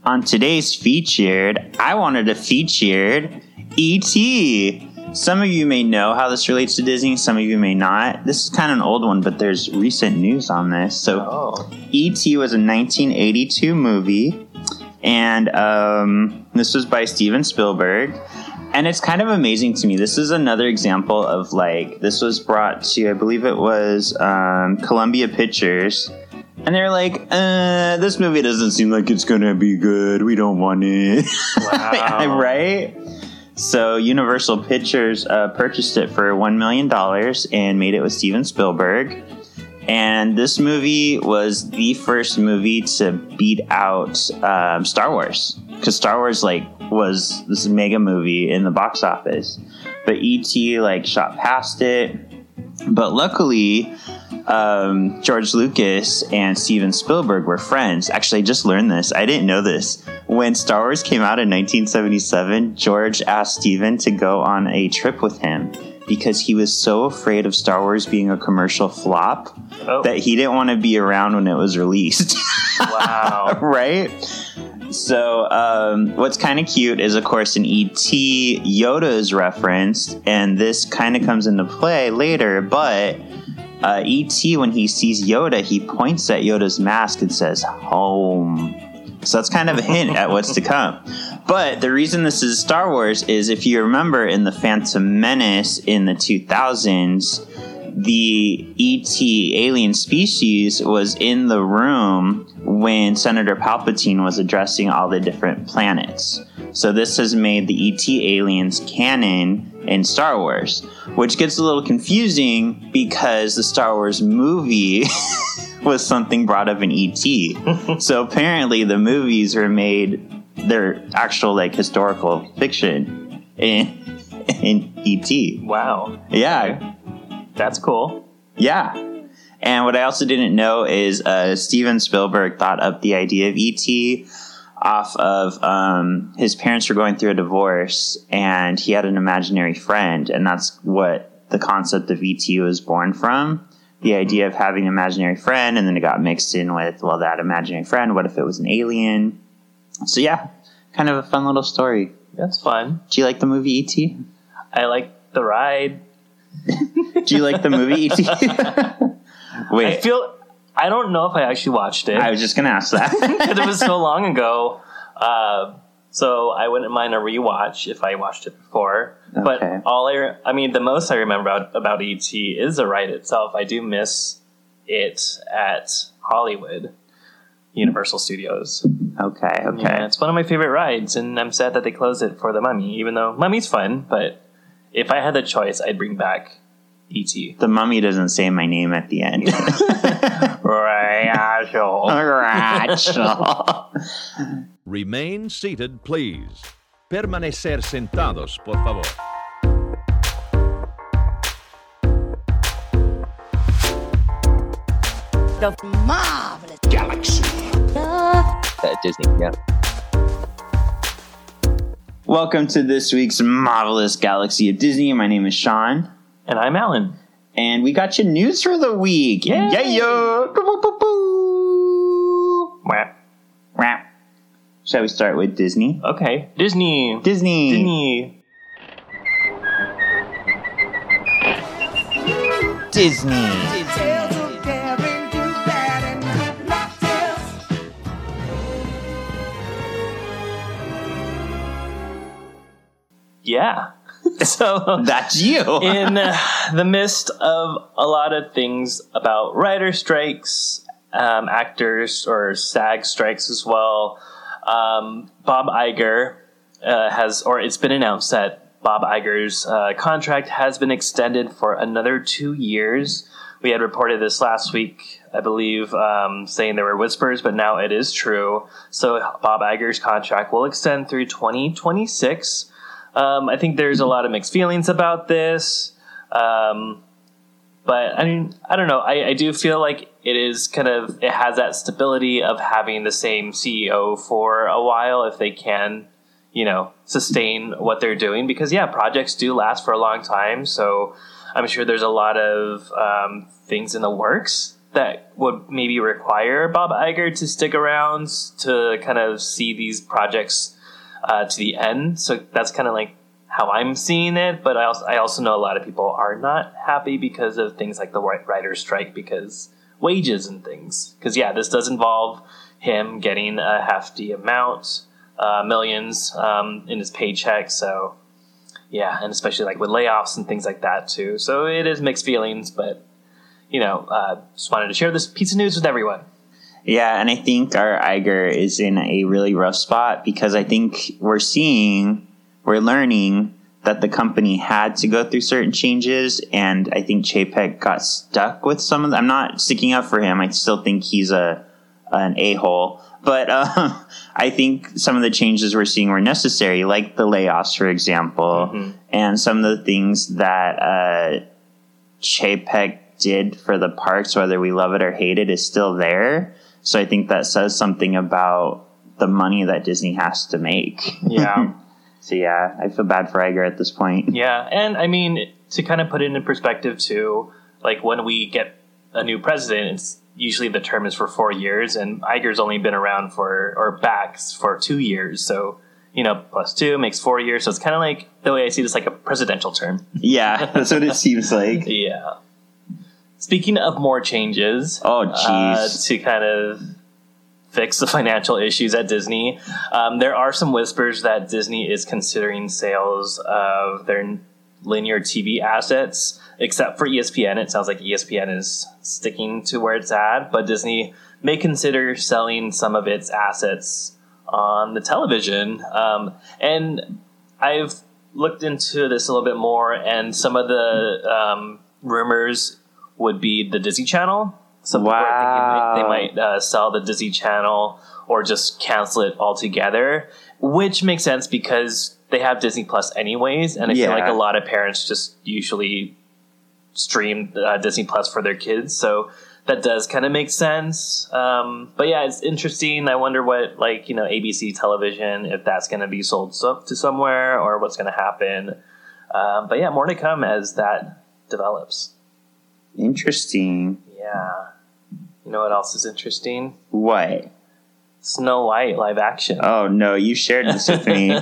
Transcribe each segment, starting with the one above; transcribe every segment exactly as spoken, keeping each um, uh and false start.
On today's featured, I wanted to feature E T Some of you may know how this relates to Disney. Some of you may not. This is kind of an old one, but there's recent news on this. So oh. E T was a nineteen eighty-two movie, and um, this was by Steven Spielberg. And it's kind of amazing to me. This is another example of, like, this was brought to, I believe it was um, Columbia Pictures. And they're like, uh, this movie doesn't seem like it's going to be good. We don't want it. Wow. Right? So Universal Pictures uh, purchased it for one million dollars and made it with Steven Spielberg. And this movie was the first movie to beat out um, Star Wars. Because Star Wars, like, was this mega movie in the box office. But E T, like, shot past it. But luckily, um, George Lucas and Steven Spielberg were friends. Actually, I just learned this. I didn't know this. When Star Wars came out in nineteen seventy-seven, George asked Steven to go on a trip with him because he was so afraid of Star Wars being a commercial flop oh. that he didn't want to be around when it was released. Wow. Right? So um, what's kind of cute is, of course, in E T, Yoda is referenced, and this kind of comes into play later, but uh, E T, when he sees Yoda, he points at Yoda's mask and says, home. So that's kind of a hint at what's to come. But the reason this is Star Wars is, if you remember in The Phantom Menace in the two thousands, the E T alien species was in the room when Senator Palpatine was addressing all the different planets. So this has made the E T aliens canon in Star Wars, which gets a little confusing because the Star Wars movie was something brought up in E T So apparently the movies were made, they're actual, like, historical fiction in, in E T Wow. Yeah. Okay. That's cool. Yeah. And what I also didn't know is uh, Steven Spielberg thought up the idea of E T off of um, his parents were going through a divorce, and he had an imaginary friend, and that's what the concept of E T was born from. The idea of having an imaginary friend, and then it got mixed in with, well, that imaginary friend, what if it was an alien? So yeah, kind of a fun little story. That's fun. Do you like the movie E T? I like the ride. Do you like the movie E T? Wait. I feel... I don't know if I actually watched it. I was just going to ask that. Because it was so long ago. Uh, so I wouldn't mind a rewatch if I watched it before. Okay. But all I... Re- I mean, the most I remember about, about E T is the ride itself. I do miss it at Hollywood Universal Studios. Okay, okay. Yeah, it's one of my favorite rides, and I'm sad that they closed it for the Mummy, even though Mummy's fun, but if I had the choice, I'd bring back E T The Mummy doesn't say my name at the end. Rachel. Rachel. Remain seated, please. Permanecer sentados, por favor. The marvelous galaxy. At Disney, yeah. Welcome to this week's Marvelous Galaxy of Disney. My name is Sean. And I'm Alan. And we got your news for the week. Yay! Yeah, yo! Wah. Shall we start with Disney? Okay. Disney. Disney. Disney. Disney. Yeah. So that's you. in uh, the midst of a lot of things about writer strikes, um, actors or SAG strikes as well, um, Bob Iger uh, has, or it's been announced that Bob Iger's uh, contract has been extended for another two years. We had reported this last week, I believe, um, saying there were whispers, but now it is true. So Bob Iger's contract will extend through twenty twenty-six. Um, I think there's a lot of mixed feelings about this. Um, but I mean, I don't know. I, I do feel like it is kind of, it has that stability of having the same C E O for a while if they can, you know, sustain what they're doing. Because, yeah, projects do last for a long time. So I'm sure there's a lot of um, things in the works that would maybe require Bob Iger to stick around to kind of see these projects uh, to the end. So that's kind of like how I'm seeing it. But I also, I also know a lot of people are not happy because of things like the writer's strike, because wages and things. Because, yeah, this does involve him getting a hefty amount, uh, millions um, in his paycheck. So, yeah, and especially like with layoffs and things like that, too. So it is mixed feelings, but, you know, uh, just wanted to share this piece of news with everyone. Yeah, and I think our Iger is in a really rough spot because I think we're seeing, we're learning that the company had to go through certain changes, and I think Chapek got stuck with some of them. I'm not sticking up for him. I still think he's a an a-hole. But uh, I think some of the changes we're seeing were necessary, like the layoffs, for example, mm-hmm. and some of the things that uh, Chapek did for the parks, whether we love it or hate it, is still there. So I think that says something about the money that Disney has to make. Yeah. So yeah, I feel bad for Iger at this point. Yeah, and I mean, to kind of put it in perspective too, like when we get a new president, it's usually the term is for four years, and Iger's only been around for, or back for two years. So, you know, plus two makes four years. So it's kind of like, the way I see this, like a presidential term. Yeah, that's what it seems like. Yeah. Speaking of more changes, oh jeez, uh, to kind of fix the financial issues at Disney, um, there are some whispers that Disney is considering sales of their linear T V assets, except for E S P N. It sounds like E S P N is sticking to where it's at, but Disney may consider selling some of its assets on the television. Um, and I've looked into this a little bit more, and some of the um, rumors would be the Disney Channel. Some wow. people are thinking they might uh, sell the Disney Channel or just cancel it altogether, which makes sense because they have Disney Plus anyways, and I yeah. feel like a lot of parents just usually stream uh, Disney Plus for their kids, so that does kind of make sense. Um, but yeah, it's interesting. I wonder what, like, you know, A B C television, if that's going to be sold so- to somewhere or what's going to happen. Um, but yeah, more to come as that develops. Interesting. Yeah. You know what else is interesting? What? Snow White live action. Oh, no, you shared this with me.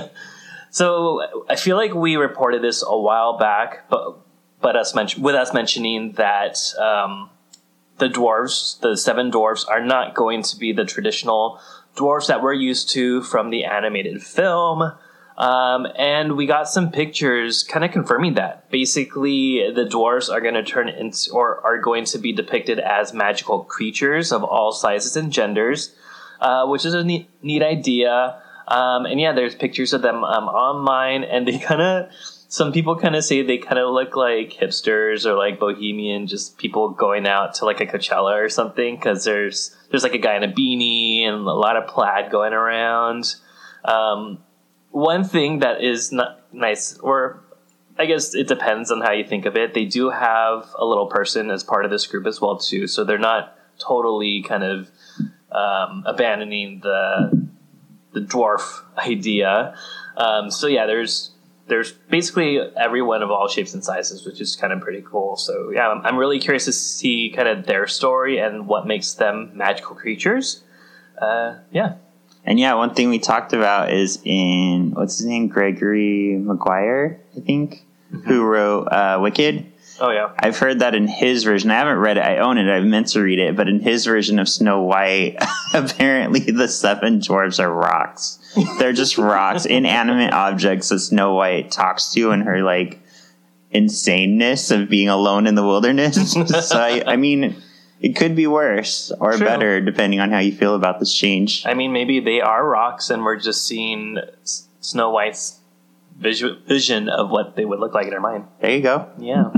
So I feel like we reported this a while back, but but us men- with us mentioning that um, the dwarves, the seven dwarfs, are not going to be the traditional dwarfs that we're used to from the animated film. Um, and we got some pictures kind of confirming that. Basically, the dwarves are going to turn into, or are going to be depicted as magical creatures of all sizes and genders, uh, which is a neat, neat idea. Um, and yeah, there's pictures of them um, online, and they kind of, some people kind of say they kind of look like hipsters or like bohemian, just people going out to like a Coachella or something, because there's there's like a guy in a beanie and a lot of plaid going around. Um, One thing that is not nice, or I guess it depends on how you think of it, they do have a little person as part of this group as well, too. So they're not totally kind of um, abandoning the the dwarf idea. Um, so yeah, there's there's basically everyone of all shapes and sizes, which is kind of pretty cool. So yeah, I'm, I'm really curious to see kind of their story and what makes them magical creatures. Uh, yeah. And yeah, one thing we talked about is in, what's his name? Gregory Maguire, I think, mm-hmm. who wrote uh, Wicked. Oh, yeah. I've heard that in his version. I haven't read it. I own it. I've meant to read it. But in his version of Snow White, apparently the seven dwarves are rocks. They're just rocks, inanimate objects that Snow White talks to in her, like, insaneness of being alone in the wilderness. So, I, I mean, it could be worse or True. better, depending on how you feel about this change. I mean, maybe they are rocks, and we're just seeing S- Snow White's visu- vision of what they would look like in her mind. There you go. Yeah.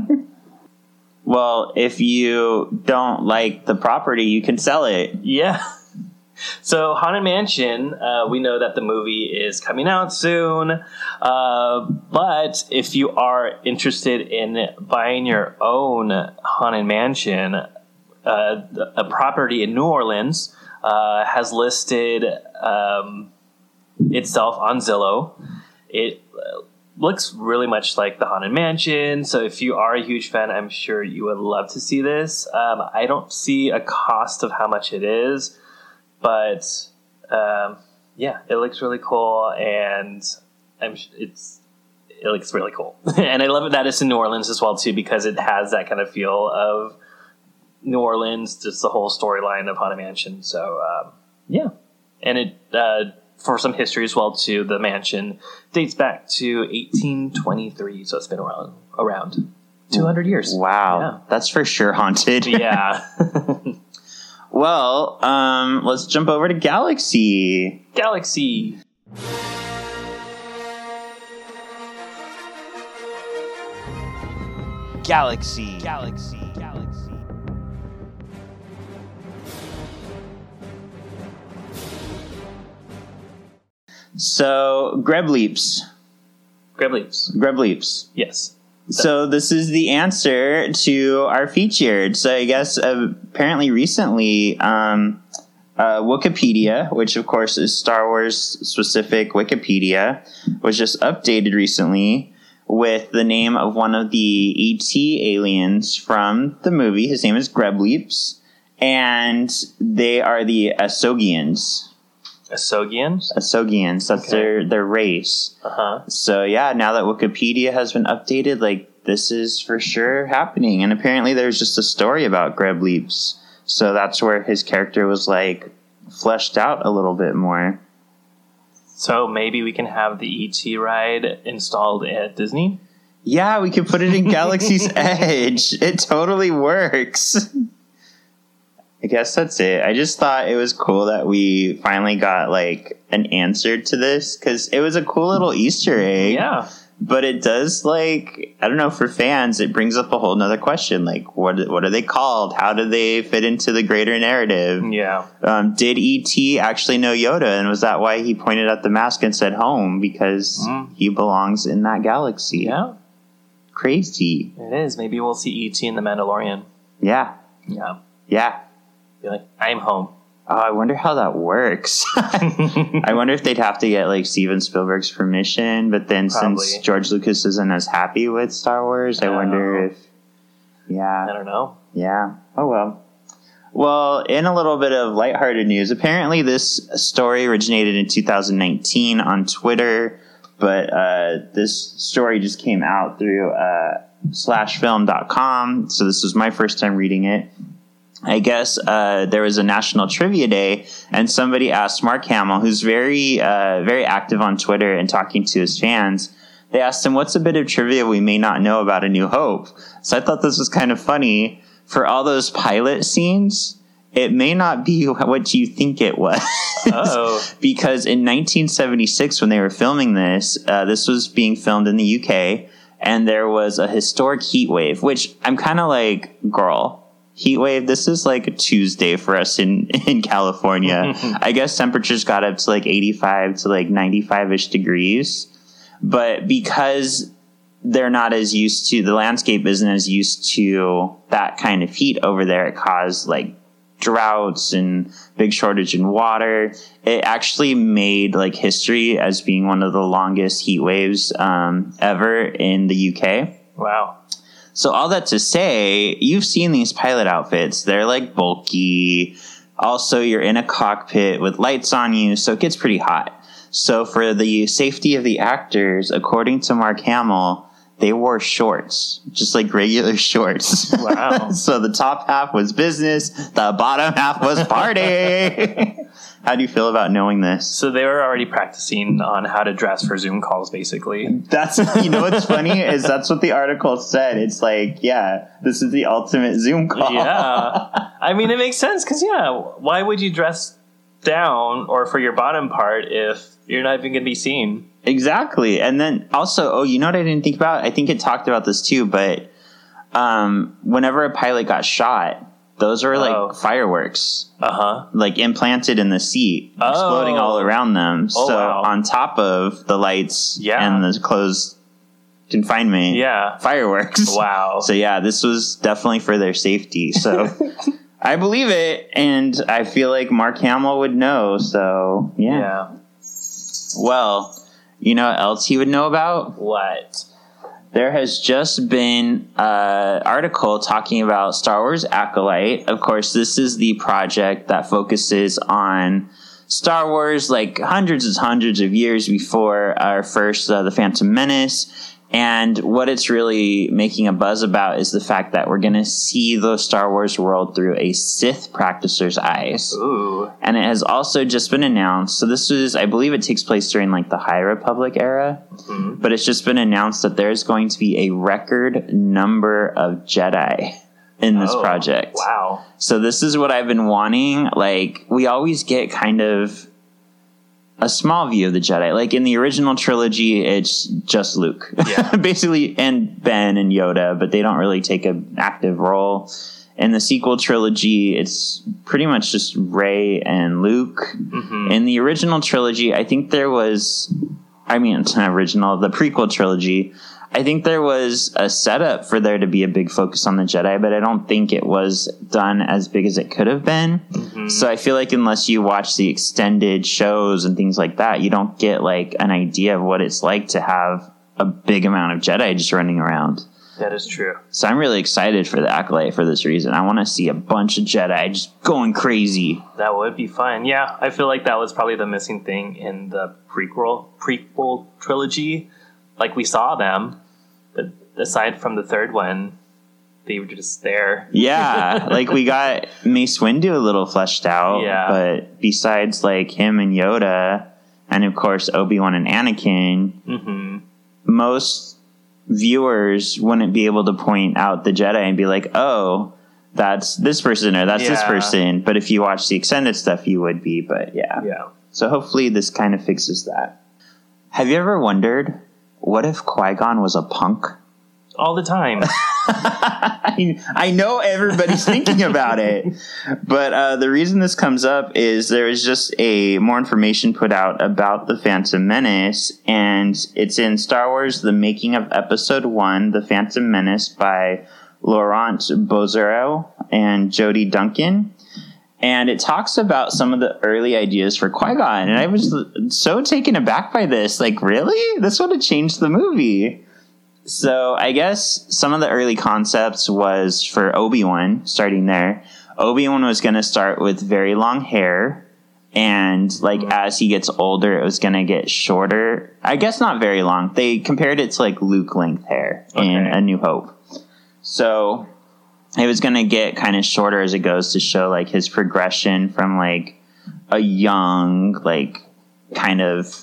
Well, if you don't like the property, you can sell it. Yeah. So, Haunted Mansion, uh, we know that the movie is coming out soon. Uh, but if you are interested in buying your own Haunted Mansion, uh, a property in New Orleans uh, has listed um, itself on Zillow. It looks really much like the Haunted Mansion. So if you are a huge fan, I'm sure you would love to see this. Um, I don't see a cost of how much it is, but um, yeah, it looks really cool, and I'm it's it looks really cool. And I love it that it's in New Orleans as well too, because it has that kind of feel of New Orleans, just the whole storyline of Haunted Mansion. So um, yeah, and it. Uh, For some history as well, too, the mansion dates back to eighteen twenty-three, so it's been around around two hundred years. Wow, yeah. That's for sure haunted. Yeah. Well, um, let's jump over to Galaxy. Galaxy. Galaxy. Galaxy. Galaxy. So, Greb Leaps. Greb Leaps. Greb Leaps. Yes. So this is the answer to our featured. So I guess uh, apparently recently, um, uh, Wikipedia, which of course is Star Wars specific Wikipedia, was just updated recently with the name of one of the E T aliens from the movie. His name is Greb Leaps, and they are the Asogians. Asogians? Asogians. That's okay. their their race. Uh-huh. So yeah, now that Wikipedia has been updated, like this is for sure happening. And apparently there's just a story about Greb Leaps. So that's where his character was like fleshed out a little bit more. So maybe we can have the E T ride installed at Disney? Yeah, we could put it in Galaxy's Edge. It totally works. I guess that's it. I just thought it was cool that we finally got like an answer to this, because it was a cool little Easter egg. Yeah. But it does, like, I don't know, for fans, it brings up a whole nother question. Like, what what are they called? How do they fit into the greater narrative? Yeah. Um, did E T actually know Yoda? And was that why he pointed at the mask and said home? Because mm. he belongs in that galaxy. Yeah. Crazy. It is. Maybe we'll see E T in The Mandalorian. Yeah. Yeah. Yeah. Be like, I'm home. Oh, I wonder how that works. I wonder if they'd have to get like Steven Spielberg's permission, but then Probably. since George Lucas isn't as happy with Star Wars, I, I wonder if, yeah. I don't know. Yeah. Oh, well. Well, in a little bit of lighthearted news, apparently this story originated in two thousand nineteen on Twitter, but uh, this story just came out through uh, slash film dot com, so this was my first time reading it. I guess uh, there was a National Trivia Day, and somebody asked Mark Hamill, who's very, uh, very active on Twitter and talking to his fans. They asked him, what's a bit of trivia we may not know about A New Hope? So I thought this was kind of funny. For all those pilot scenes, it may not be what you think it was. Oh. Because in nineteen seventy-six, when they were filming this, uh, this was being filmed in the U K, and there was a historic heat wave, which I'm kind of like, girl. Heat wave, this is like a Tuesday for us in, in California. I guess temperatures got up to like eighty-five to like ninety-five-ish degrees. But because they're not as used to, the landscape isn't as used to that kind of heat over there, it caused like droughts and big shortage in water. It actually made like history as being one of the longest heat waves um, ever in the U K. Wow. So all that to say, you've seen these pilot outfits. They're like bulky. Also, you're in a cockpit with lights on you, so it gets pretty hot. So for the safety of the actors, according to Mark Hamill, they wore shorts, just like regular shorts. Wow. So the top half was business, the bottom half was party. How do you feel about knowing this? So they were already practicing on how to dress for Zoom calls, basically. That's, you know what's funny is that's what the article said. It's like, yeah, this is the ultimate Zoom call. Yeah. I mean, it makes sense because, yeah, why would you dress down or for your bottom part if you're not even going to be seen? Exactly. And then also, oh, you know what I didn't think about? I think it talked about this too, but um, whenever a pilot got shot, those are like oh. fireworks, uh-huh, like implanted in the seat, oh. exploding all around them. Oh, so wow. on top of the lights yeah. and the closed confinement, yeah, fireworks. Wow. So yeah, this was definitely for their safety. So I believe it, and I feel like Mark Hamill would know. So yeah. yeah. Well, You know what else he would know about? What? There has just been an article talking about Star Wars Acolyte. Of course, this is the project that focuses on Star Wars like hundreds and hundreds of years before our first, uh, The Phantom Menace. And what it's really making a buzz about is the fact that we're going to see the Star Wars world through a Sith practicer's eyes. Ooh. And it has also just been announced. So this is, I believe it takes place during like the High Republic era. Mm-hmm. But it's just been announced that there's going to be a record number of Jedi in this oh, project. Wow. So this is what I've been wanting. Like, we always get kind of a small view of the Jedi. Like in the original trilogy, it's just Luke, yeah. basically, and Ben and Yoda, but they don't really take an active role. In the sequel trilogy, it's pretty much just Rey and Luke. Mm-hmm. In the original trilogy, I think there was, I mean, it's not original, the prequel trilogy, I think there was a setup for there to be a big focus on the Jedi, but I don't think it was done as big as it could have been. Mm-hmm. So I feel like unless you watch the extended shows and things like that, you don't get like an idea of what it's like to have a big amount of Jedi just running around. That is true. So I'm really excited for the Acolyte for this reason. I want to see a bunch of Jedi just going crazy. That would be fun. Yeah, I feel like that was probably the missing thing in the prequel prequel trilogy. Like, we saw them, but aside from the third one, they were just there. Yeah, like we got Mace Windu a little fleshed out. Yeah. But besides like him and Yoda, and of course Obi-Wan and Anakin, mm-hmm. most viewers wouldn't be able to point out the Jedi and be like, oh, that's this person or that's yeah. this person. But if you watch the extended stuff, you would be. But yeah. Yeah. So hopefully this kind of fixes that. Have you ever wondered, what if Qui-Gon was a punk? All the time. I, I know everybody's thinking about it. But uh, the reason this comes up is there is just a more information put out about The Phantom Menace. And it's in Star Wars, The Making of Episode one, The Phantom Menace by Laurent Bozero and Jodie Duncan. And it talks about some of the early ideas for Qui-Gon. And I was so taken aback by this. Like, really? This would have changed the movie. So I guess some of the early concepts was for Obi-Wan, starting there. Obi-Wan was going to start with very long hair. And, like, mm-hmm. as he gets older, it was going to get shorter. I guess not very long. They compared it to, like, Luke length hair okay. in A New Hope. So it was going to get kind of shorter as it goes to show, like, his progression from, like, a young, like, kind of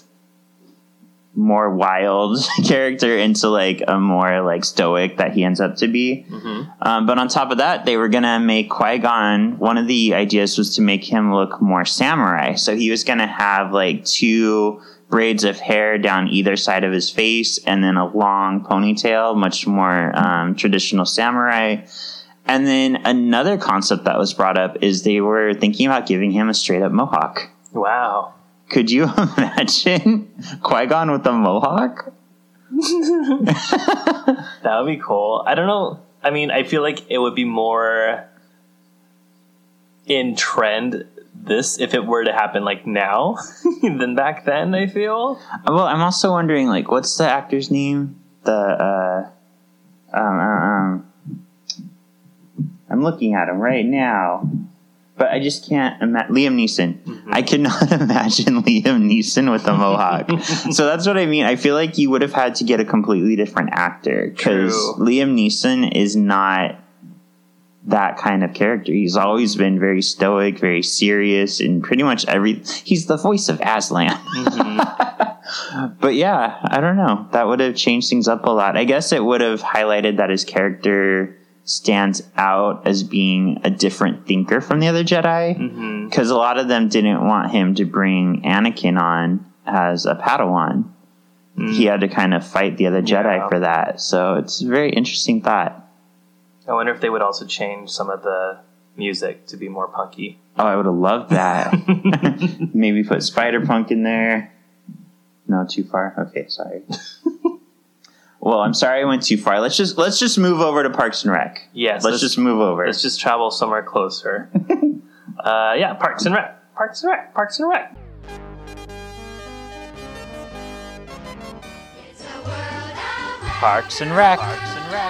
more wild character into, like, a more, like, stoic that he ends up to be. Mm-hmm. Um, but on top of that, they were going to make Qui-Gon, one of the ideas was to make him look more samurai. So he was going to have, like, two braids of hair down either side of his face and then a long ponytail, much more um, traditional samurai. And then another concept that was brought up is they were thinking about giving him a straight-up mohawk. Wow. Could you imagine Qui-Gon with a mohawk? That would be cool. I don't know. I mean, I feel like it would be more in trend this if it were to happen like now than back then, I feel. Well, I'm also wondering, like, what's the actor's name? The, uh, um, um, I'm looking at him right now. But I just can't imagine. Liam Neeson. Mm-hmm. I cannot imagine Liam Neeson with a mohawk. So that's what I mean. I feel like you would have had to get a completely different actor. Because Liam Neeson is not that kind of character. He's always been very stoic, very serious, and pretty much every... He's the voice of Aslan. Mm-hmm. But yeah, I don't know. That would have changed things up a lot. I guess it would have highlighted that his character stands out as being a different thinker from the other Jedi, because mm-hmm. a lot of them didn't want him to bring Anakin on as a Padawan. Mm. He had to kind of fight the other Jedi yeah. for that. So it's a very interesting thought. I wonder if they would also change some of the music to be more punky. Oh, I would have loved that. Maybe put Spider-Punk in there. No, too far. Okay, sorry. Well, I'm sorry I went too far. Let's just let's just move over to Parks and Rec. Yes. Let's, let's just move over. Let's just travel somewhere closer. uh, yeah, Parks and Rec. Parks and Rec. Parks and Rec. Parks and Rec. Parks and Rec.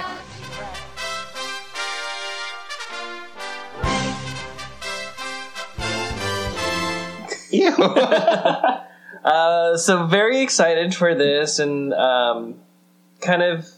Ew. uh, so very excited for this, and um, kind of,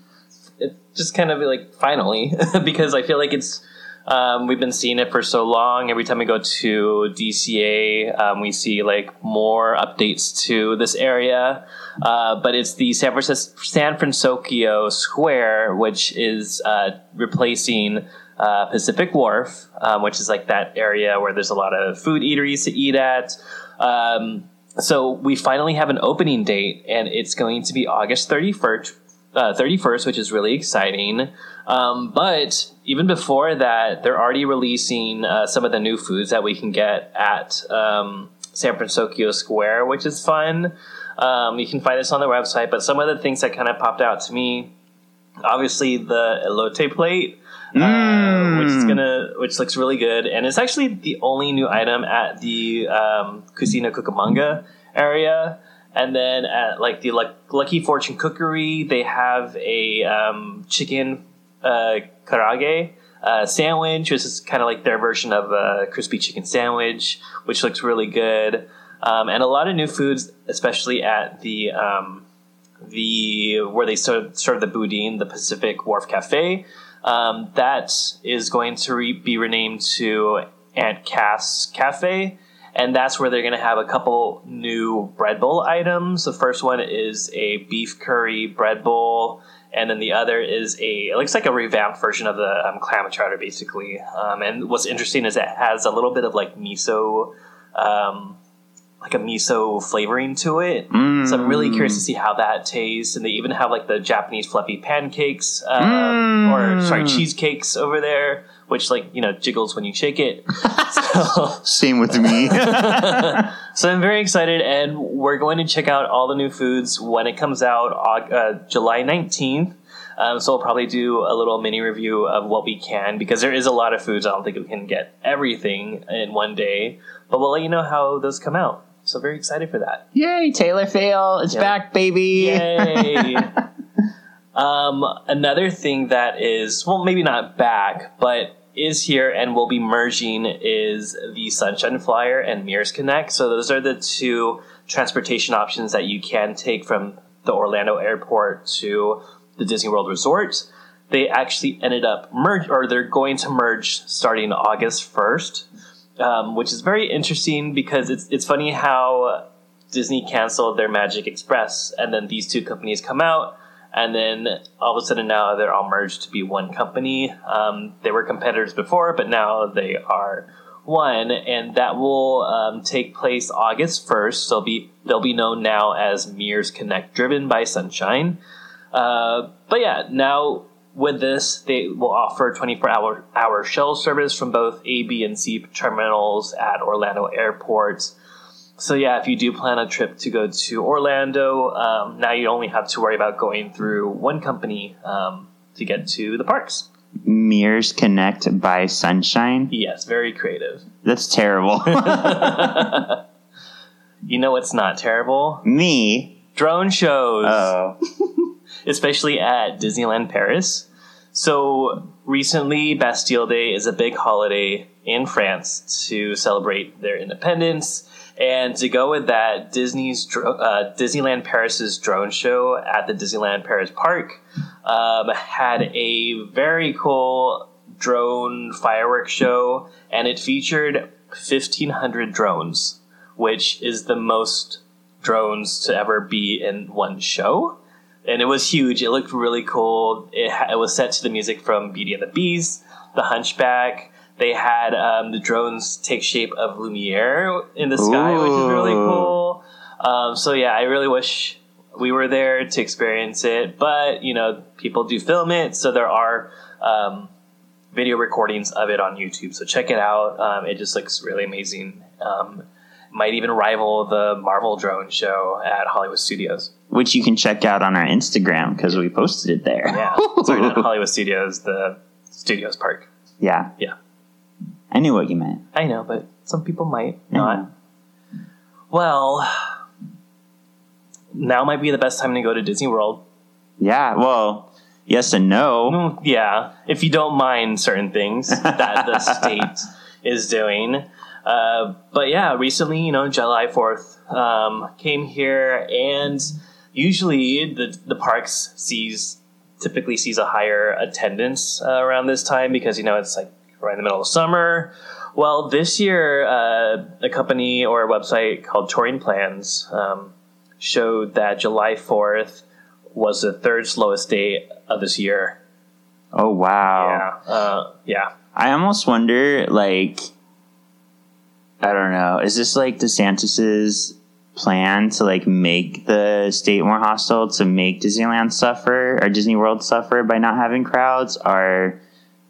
it just kind of like finally, because I feel like it's, um, we've been seeing it for so long. Every time we go to D C A, um, we see like more updates to this area. Uh, but it's the San Francisco, San Francisco Square, which is uh, replacing uh, Pacific Wharf, um, which is like that area where there's a lot of food eateries to eat at. Um, so we finally have an opening date, and it's going to be August thirty-first, uh, thirty-first, which is really exciting. Um, but even before that, they're already releasing uh, some of the new foods that we can get at um, San Francisco Square, which is fun. Um, you can find this on their website, but some of the things that kind of popped out to me, obviously the elote plate, mm. uh, which is gonna, which looks really good, and it's actually the only new item at the um, Cucina Cucamonga area. And then at like the Lucky Fortune Cookery, they have a um, chicken uh, karaage uh, sandwich, which is kind of like their version of a crispy chicken sandwich, which looks really good. Um, and a lot of new foods, especially at the um, the where they serve, serve the boudin, the Pacific Wharf Cafe. Um, that is going to re- be renamed to Aunt Cass Cafe, and that's where they're going to have a couple new bread bowl items. The first one is a beef curry bread bowl, and then the other is a it looks like a revamped version of the um, clam chowder, basically. Um, and what's interesting is it has a little bit of like miso. Um, like a miso flavoring to it. Mm. So I'm really curious to see how that tastes. And they even have like the Japanese fluffy pancakes, um, mm. or sorry, cheesecakes over there, which like, you know, jiggles when you shake it. So, same with me. So I'm very excited, and we're going to check out all the new foods when it comes out uh, July nineteenth. Um, so we'll probably do a little mini review of what we can, because there is a lot of foods. I don't think we can get everything in one day, but we'll let you know how those come out. So very excited for that. Yay, Taylor Fail. It's yep. back, baby. Yay. um, another thing that is, well, maybe not back, but is here and will be merging is the Sunshine Flyer and Mears Connect. So those are the two transportation options that you can take from the Orlando airport to the Disney World Resort. They actually ended up merge, or they're going to merge starting August first. Um, which is very interesting, because it's it's funny how Disney canceled their Magic Express, and then these two companies come out, and then all of a sudden now they're all merged to be one company. Um, they were competitors before, but now they are one, and that will um, take place August first. So they'll be, they'll be known now as Mears Connect, driven by Sunshine. Uh, but yeah, now with this, they will offer twenty-four hour, hour shuttle service from both A, B, and C terminals at Orlando Airport. So yeah, if you do plan a trip to go to Orlando, um, now you only have to worry about going through one company um, to get to the parks. Mears Connect by Sunshine? Yes, very creative. That's terrible. You know what's not terrible? Me. Drone shows. Oh. Especially at Disneyland Paris. So recently, Bastille Day is a big holiday in France to celebrate their independence. And to go with that, Disney's uh, Disneyland Paris's drone show at the Disneyland Paris Park um, had a very cool drone fireworks show, and it featured fifteen hundred drones, which is the most drones to ever be in one show. And it was huge. It looked really cool. It, ha- it was set to the music from Beauty and the Beast, The Hunchback. They had um, the drones take shape of Lumiere in the sky, Ooh. Which is really cool. Um, so yeah, I really wish we were there to experience it. But, you know, people do film it. So there are um, video recordings of it on YouTube. So check it out. Um, it just looks really amazing. Um, might even rival the Marvel drone show at Hollywood Studios. Which you can check out on our Instagram, because we posted it there. Yeah. Sorry, not Hollywood Studios, the Studios Park. Yeah. Yeah. I knew what you meant. I know, but some people might not. Well, now might be the best time to go to Disney World. Yeah, well, yes and no. Mm, yeah, if you don't mind certain things that the state is doing. Uh, but yeah, recently, you know, July fourth um, came here, and usually the the parks sees typically sees a higher attendance uh, around this time because, you know, it's like right in the middle of summer. Well, this year, uh, a company or a website called Touring Plans um, showed that July fourth was the third slowest day of this year. Oh, wow. Yeah. Uh, yeah. I almost wonder, like, I don't know, is this like DeSantis's plan to like make the state more hostile, to make Disneyland suffer or Disney World suffer by not having crowds? Or,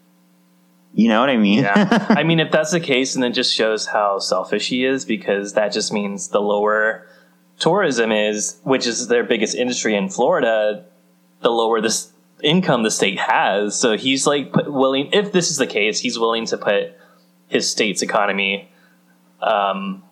you know what I mean? Yeah. I mean, if that's the case, then it just shows how selfish he is, because that just means the lower tourism is, which is their biggest industry in Florida, the lower the income the state has. So he's like put, willing, if this is the case, he's willing to put his state's economy um,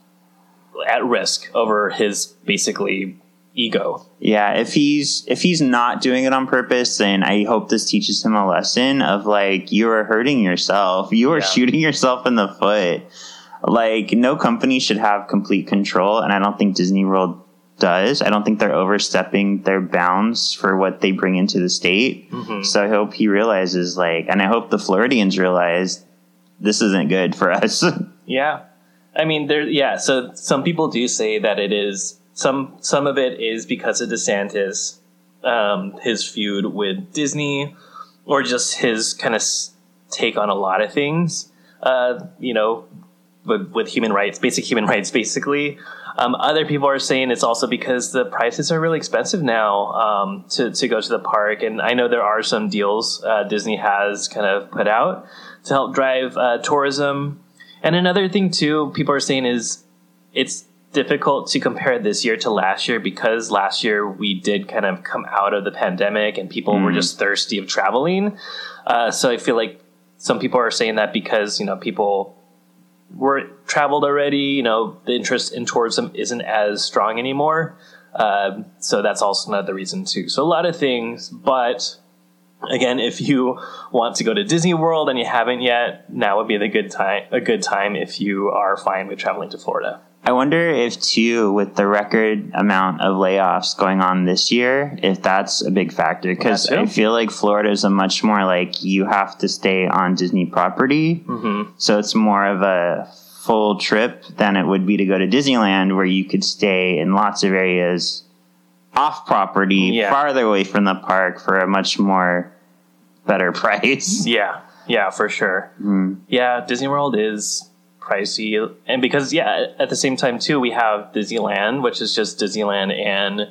at risk over his basically ego. Yeah, if he's if he's not doing it on purpose, then I hope this teaches him a lesson of like, you are hurting yourself. You are Yeah. shooting yourself in the foot. Like, no company should have complete control, and I don't think Disney World does. I don't think they're overstepping their bounds for what they bring into the state. Mm-hmm. So I hope he realizes, like, and I hope the Floridians realize this isn't good for us. Yeah. I mean, there. Yeah. So some people do say that it is some. Some of it is because of DeSantis, um, his feud with Disney, or just his kind of take on a lot of things. Uh, you know, with, with human rights, basic human rights, basically. Um, other people are saying it's also because the prices are really expensive now um, to to go to the park, and I know there are some deals uh, Disney has kind of put out to help drive uh, tourism. And another thing, too, people are saying is it's difficult to compare this year to last year, because last year we did kind of come out of the pandemic and people mm. were just thirsty of traveling. Uh, so I feel like some people are saying that because, you know, people were traveled already, you know, the interest in tourism isn't as strong anymore. Uh, so that's also another reason, too. So a lot of things, but again, if you want to go to Disney World and you haven't yet, now would be the good time. A good time if you are fine with traveling to Florida. I wonder if, too, with the record amount of layoffs going on this year, if that's a big factor. Because I feel like Florida is a much more like, you have to stay on Disney property. Mm-hmm. So it's more of a full trip than it would be to go to Disneyland, where you could stay in lots of areas off property, yeah. farther away from the park, for a much more better price. Yeah, yeah, for sure. Mm. Yeah, Disney World is pricey, and because yeah, at the same time too, we have Disneyland, which is just Disneyland and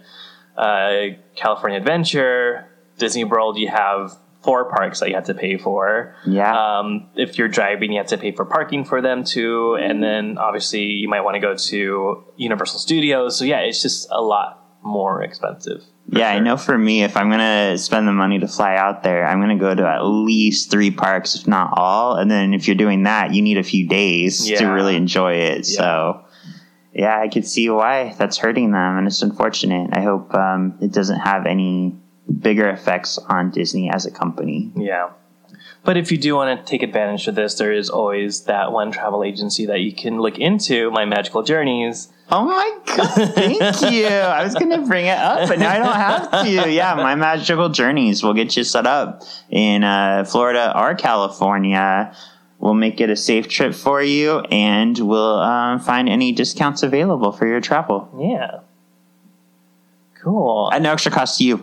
uh, California Adventure. Disney World, you have four parks that you have to pay for. Yeah. Um, if you're driving, you have to pay for parking for them too, and then obviously you might want to go to Universal Studios. So yeah, it's just a lot more expensive. Yeah, sure. I know for me, if I'm going to spend the money to fly out there, I'm going to go to at least three parks, if not all. And then if you're doing that, you need a few days yeah. to really enjoy it. Yeah. So, yeah, I could see why that's hurting them, and it's unfortunate. I hope um, it doesn't have any bigger effects on Disney as a company. Yeah. But if you do want to take advantage of this, there is always that one travel agency that you can look into, My Magical Journeys. Oh my God, thank you. I was going to bring it up, but now I don't have to. Yeah, My Magical Journeys will get you set up in uh, Florida or California. We'll make it a safe trip for you, and we'll uh, find any discounts available for your travel. Yeah. Cool. At no extra cost to you.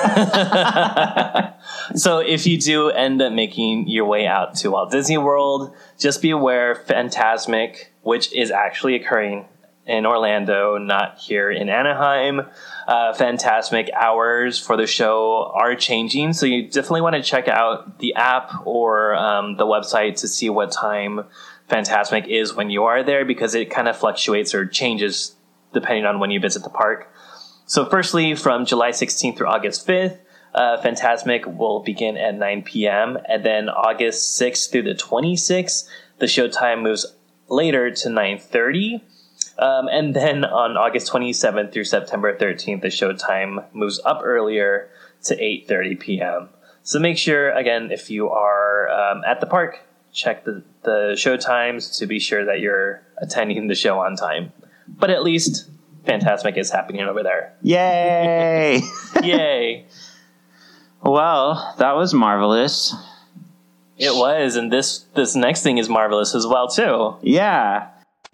So if you do end up making your way out to Walt Disney World, just be aware Fantasmic, which is actually occurring in Orlando, not here in Anaheim. Uh, Fantasmic hours for the show are changing, so you definitely want to check out the app or um, the website to see what time Fantasmic is when you are there, because it kind of fluctuates or changes depending on when you visit the park. So firstly, from July sixteenth through August fifth, uh, Fantasmic will begin at nine p.m. And then August sixth through the twenty-sixth, the showtime moves later to nine thirty. Um, and then on August twenty-seventh through September thirteenth, the showtime moves up earlier to eight thirty p.m. So make sure, again, if you are um, at the park, check the, the show times to be sure that you're attending the show on time. But at least Fantasmic is happening over there. Yay! Yay! Well, that was marvelous. It was, and this this next thing is marvelous as well, too. Yeah.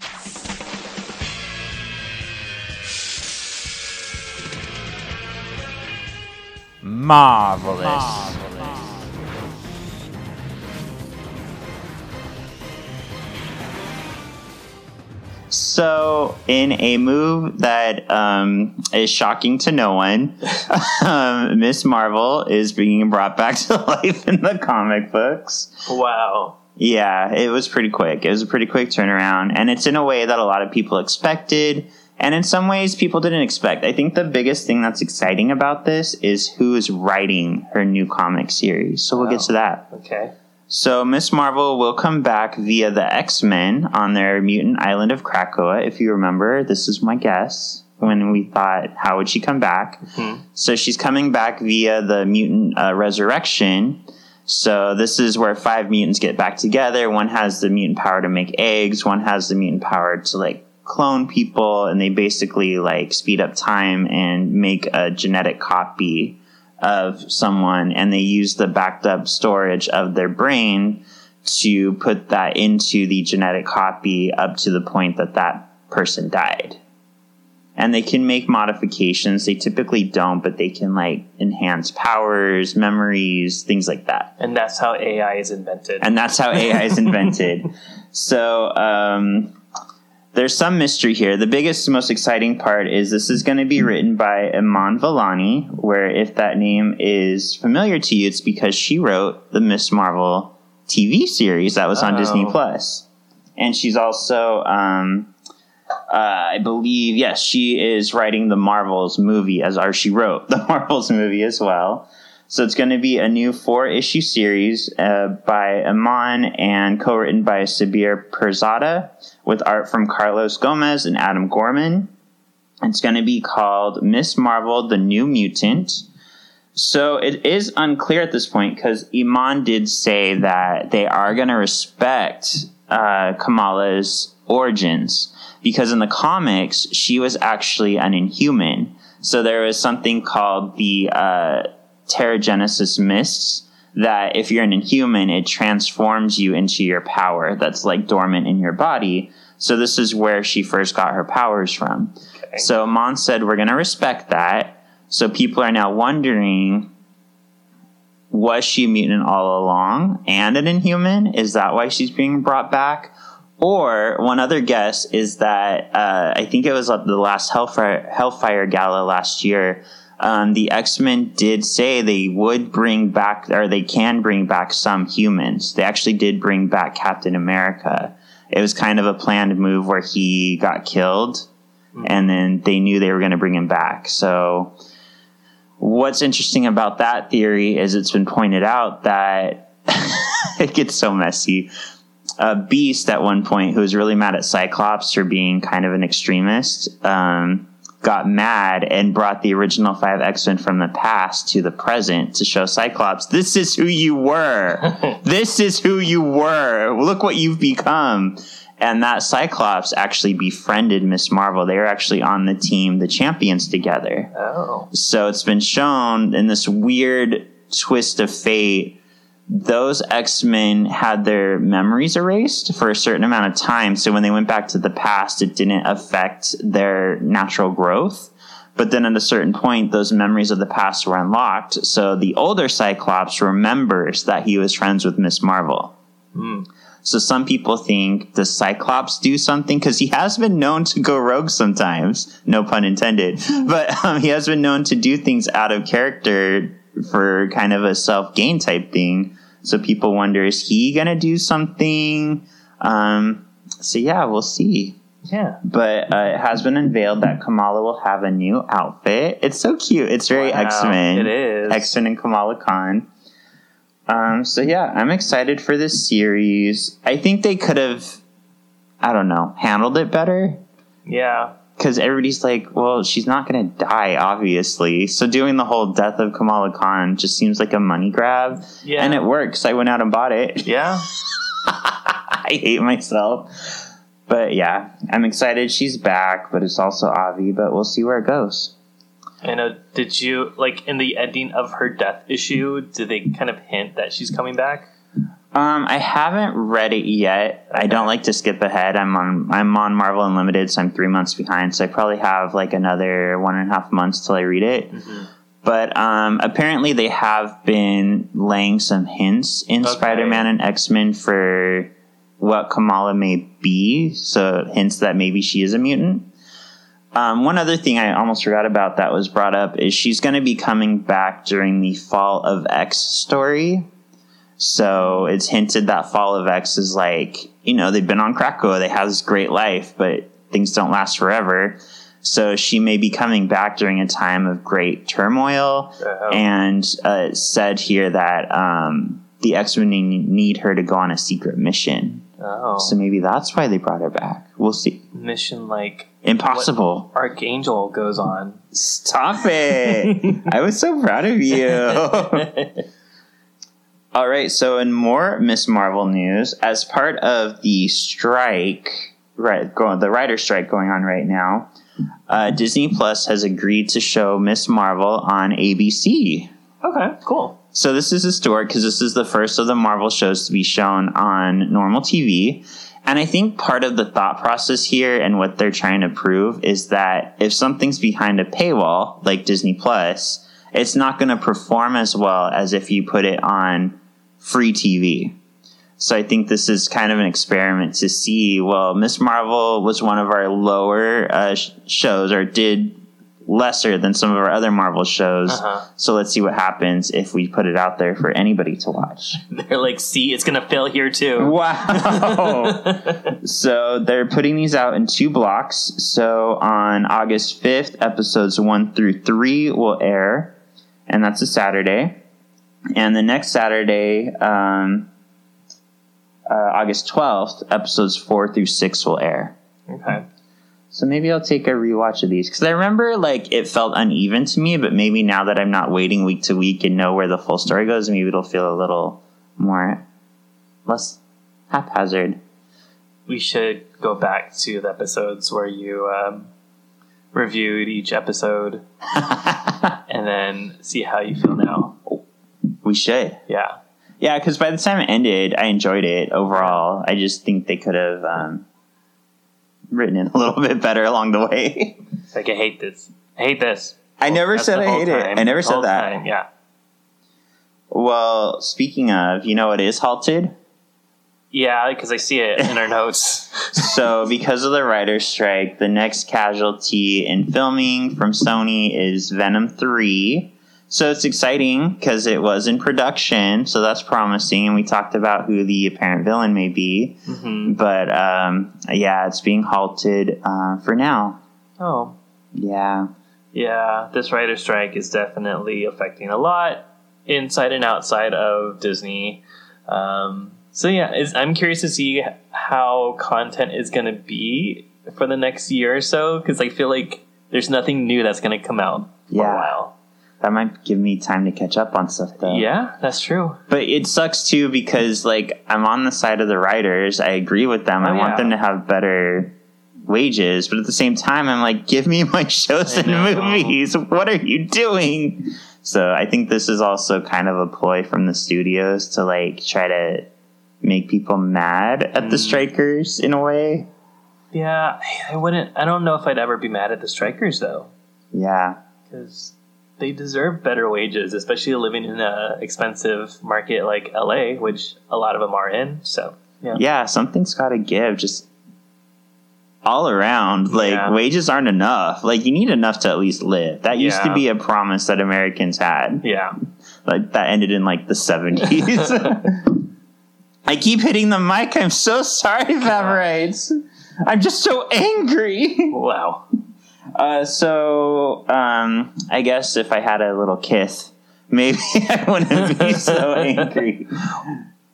Marvelous. Marvelous. So, in a move that um, is shocking to no one, um, Miz Marvel is being brought back to life in the comic books. Wow. Yeah, it was pretty quick. It was a pretty quick turnaround, and it's in a way that a lot of people expected, and in some ways people didn't expect. I think the biggest thing that's exciting about this is who is writing her new comic series. So we'll Oh. get to that. Okay. So Miz Marvel will come back via the X-Men on their mutant island of Krakoa. If you remember, this is my guess when we thought, how would she come back? Mm-hmm. So she's coming back via the mutant uh, resurrection. So this is where five mutants get back together. One has the mutant power to make eggs. One has the mutant power to like clone people, and they basically like speed up time and make a genetic copy of someone, and they use the backed up storage of their brain to put that into the genetic copy up to the point that that person died. And they can make modifications. They typically don't, but they can like enhance powers, memories, things like that. And that's how A I is invented. And that's how A I is invented. So, um, there's some mystery here. The biggest, most exciting part is this is going to be written by Iman Vellani, where if that name is familiar to you, it's because she wrote the Miz Marvel T V series that was on Oh. Disney Plus. And she's also, um, uh, I believe, yes, she is writing the Marvels movie, as or she wrote the Marvels movie as well. So it's going to be a new four-issue series uh, by Iman and co-written by Sabir Perzada with art from Carlos Gomez and Adam Gorman. It's going to be called Miz Marvel, The New Mutant. So it is unclear at this point because Iman did say that they are going to respect uh, Kamala's origins because in the comics, she was actually an Inhuman. So there was something called the... Uh, Terrigenesis mists that if you're an Inhuman, it transforms you into your power that's like dormant in your body. So this is where she first got her powers from. Okay. So Mon said, we're going to respect that. So people are now wondering, was she a mutant all along and an Inhuman? Is that why she's being brought back? Or one other guess is that uh, I think it was at the last Hellfire, Hellfire Gala last year. Um, the X-Men did say they would bring back, or they can bring back some humans. They actually did bring back Captain America. It was kind of a planned move where he got killed, mm-hmm. and then they knew they were going to bring him back. So what's interesting about that theory is it's been pointed out that it gets so messy. Uh, Beast, at one point, who was really mad at Cyclops for being kind of an extremist, um, got mad and brought the original five X-Men from the past to the present to show Cyclops, this is who you were. This is who you were. Look what you've become. And that Cyclops actually befriended Miz Marvel. They were actually on the team, the Champions, together. Oh. So it's been shown in this weird twist of fate, those X-Men had their memories erased for a certain amount of time. So when they went back to the past, it didn't affect their natural growth. But then at a certain point, those memories of the past were unlocked. So the older Cyclops remembers that he was friends with Miz Marvel. Mm. So some people think, does Cyclops do something? Because he has been known to go rogue sometimes. No pun intended. But um, he has been known to do things out of character for kind of a self-gain type thing. So people wonder, is he going to do something? Um, so yeah, we'll see. Yeah. But uh, it has been unveiled that Kamala will have a new outfit. It's so cute. It's very Wow, X-Men. it is. X-Men and Kamala Khan. Um, so yeah, I'm excited for this series. I think they could have, I don't know, handled it better. Yeah. because everybody's like, well, she's not going to die, obviously. So doing the whole death of Kamala Khan just seems like a money grab. Yeah. And it works. I went out and bought it. Yeah. I hate myself. But yeah, I'm excited she's back, but it's also Avi, but we'll see where it goes. I know. Did you, like, in the ending of her death issue, did they kind of hint that she's coming back? Um, I haven't read it yet. Okay. I don't like to skip ahead. I'm on I'm on Marvel Unlimited, so I'm three months behind. So I probably have like another one and a half months till I read it. Mm-hmm. But um, apparently they have been laying some hints in okay. Spider-Man and X-Men for what Kamala may be. So hints that maybe she is a mutant. Um, one other thing I almost forgot about that was brought up is she's going to be coming back during the Fall of X story. So it's hinted that Fall of X is like, you know, they've been on Krakoa. They have this great life, but things don't last forever. So she may be coming back during a time of great turmoil. Uh-huh. And uh, it said here that um, the X-Men need her to go on a secret mission. Oh. So maybe that's why they brought her back. We'll see. Mission like... Impossible. Archangel goes on. Stop it. I was so proud of you. All right, so in more Miz Marvel news, as part of the strike, right, going the writer strike going on right now, uh, Disney Plus has agreed to show Miz Marvel on A B C. Okay, cool. So this is historic because this is the first of the Marvel shows to be shown on normal T V. And I think part of the thought process here and what they're trying to prove is that if something's behind a paywall, like Disney Plus, it's not going to perform as well as if you put it on free T V. So I think this is kind of an experiment to see, well, Miz Marvel was one of our lower uh, sh- shows or did lesser than some of our other Marvel shows. Uh-huh. So let's see what happens if we put it out there for anybody to watch. They're like, see, it's going to fail here too. Wow. So they're putting these out in two blocks. So on August fifth, episodes one through three will air, and that's a Saturday. And the next Saturday, um, uh, August twelfth, episodes four through six will air. Okay. So maybe I'll take a rewatch of these. Because I remember, like, it felt uneven to me, but maybe now that I'm not waiting week to week and know where the full story goes, maybe it'll feel a little more, less haphazard. We should go back to the episodes where you um, reviewed each episode and then see how you feel now. We should. Yeah. Yeah, because by the time it ended, I enjoyed it overall. I just think they could have um, written it a little bit better along the way. It's like, I hate this. I hate this. I never That's said I hate time. it. I never the said that. Time. Yeah. Well, speaking of, you know what is halted? Yeah, because I see it in our notes. So, because of the writer's strike, the next casualty in filming from Sony is Venom three. So it's exciting because it was in production, so that's promising. And we talked about who the apparent villain may be. Mm-hmm. But, um, yeah, it's being halted uh, for now. Oh. Yeah. Yeah, this writer's strike is definitely affecting a lot inside and outside of Disney. Um, so, yeah, it's, I'm curious to see how content is going to be for the next year or so, because I feel like there's nothing new that's going to come out for yeah. a while. That might give me time to catch up on stuff, though. Yeah, that's true. But it sucks, too, because, like, I'm on the side of the writers. I agree with them. Oh, I yeah. want them to have better wages. But at the same time, I'm like, give me my shows I and know. movies. What are you doing? So I think this is also kind of a ploy from the studios to, like, try to make people mad at mm. the strikers in a way. Yeah, I wouldn't. I don't know if I'd ever be mad at the strikers, though. Yeah. Because they deserve better wages, especially living in an expensive market like L A, which a lot of them are in. So, yeah. Yeah, something's got to give just all around. Like, yeah. wages aren't enough. Like, you need enough to at least live. That used yeah. to be a promise that Americans had. Yeah. Like, that ended in, like, the seventies. I keep hitting the mic. I'm so sorry, Favorites. I'm just so angry. Wow. Uh, so, um, I guess if I had a little kiss, maybe I wouldn't be so angry.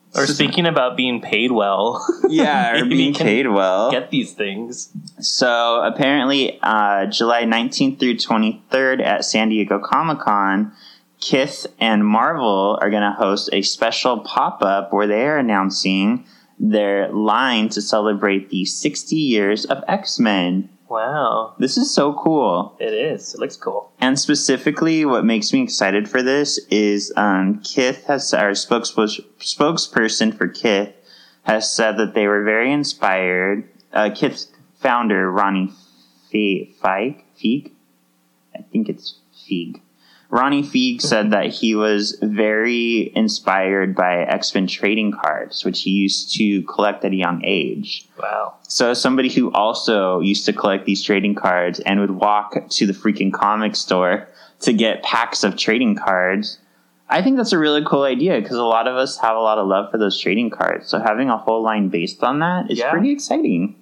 Or speaking about being paid well. Yeah, or You being can paid well. Get these things. So apparently, uh, July nineteenth through twenty-third at San Diego Comic-Con, Kith and Marvel are going to host a special pop-up where they are announcing their line to celebrate the sixty years of X-Men. Wow. This is so cool. It is. It looks cool. And specifically, what makes me excited for this is um, Kith has, our spokes- spokesperson for Kith has said that they were very inspired. Uh, Kith's founder, Ronnie Fe- Feig, Feig? I think it's Feig. Ronnie Feig said that he was very inspired by X-Men trading cards, which he used to collect at a young age. Wow. So as somebody who also used to collect these trading cards and would walk to the freaking comic store to get packs of trading cards, I think that's a really cool idea because a lot of us have a lot of love for those trading cards. So having a whole line based on that is Yeah. pretty exciting.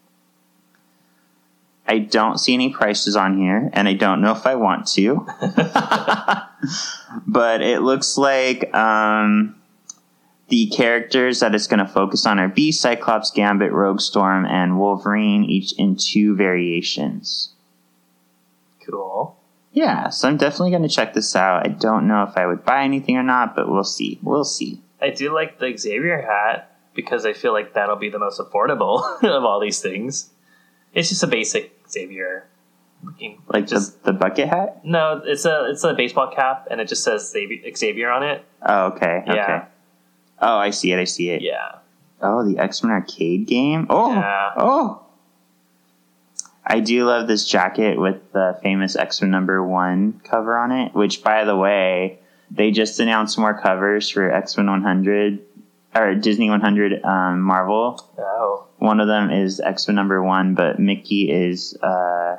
I don't see any prices on here, and I don't know if I want to. But it looks like um, the characters that it's going to focus on are Beast, Cyclops, Gambit, Rogue Storm, and Wolverine, each in two variations. Cool. Yeah, so I'm definitely going to check this out. I don't know if I would buy anything or not, but we'll see. We'll see. I do like the Xavier hat because I feel like that'll be the most affordable of all these things. It's just a basic Xavier looking. Like just the, the bucket hat? no, it's a it's a baseball cap and it just says Xavier Xavier on it. Oh, okay. Yeah. Okay. Oh, I see it. I see it. Yeah. Oh, the X-Men arcade game? Oh, Yeah. oh. I do love this jacket with the famous X-Men number one cover on it, which, by the way, they just announced more covers for X-Men one hundred, or Disney one hundred um, Marvel. Oh. One of them is X-Men number one, but Mickey is uh,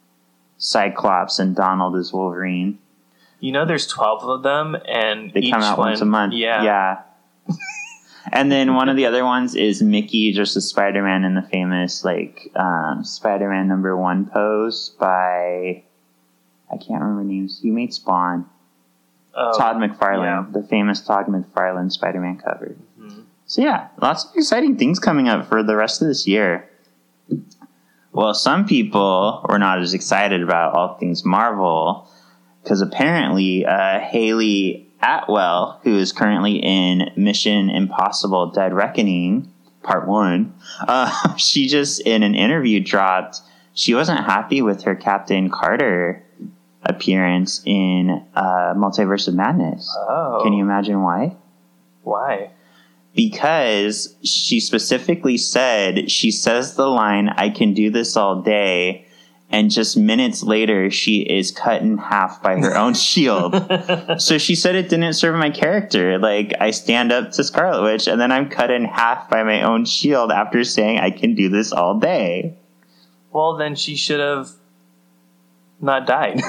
Cyclops and Donald is Wolverine. You know, there's twelve of them, and They each come out one, once a month. Yeah. Yeah. And then one of the other ones is Mickey just as Spider-Man in the famous, like, um, Spider-Man number one pose by, I can't remember names. Who made Spawn? Oh, Todd McFarlane. yeah. The famous Todd McFarlane Spider-Man cover. Mhm. So yeah, lots of exciting things coming up for the rest of this year. Well, some people were not as excited about all things Marvel because apparently uh, Haley Atwell, who is currently in Mission Impossible Dead Reckoning, Part one, uh, she just in an interview dropped she wasn't happy with her Captain Carter appearance in uh, Multiverse of Madness. Oh. Can you imagine why? Why? Because she specifically said, she says the line, "I can do this all day," and just minutes later, she is cut in half by her own shield. So she said it didn't serve my character. Like, I stand up to Scarlet Witch, and then I'm cut in half by my own shield after saying I can do this all day. Well, then she should have not died.